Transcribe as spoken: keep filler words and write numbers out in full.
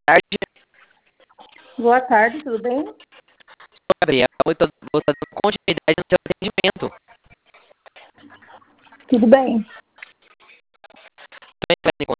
tarde. Boa tarde, tudo bem? Gabriel, vou estar dando continuidade no seu atendimento. Tudo bem. Estou entrando em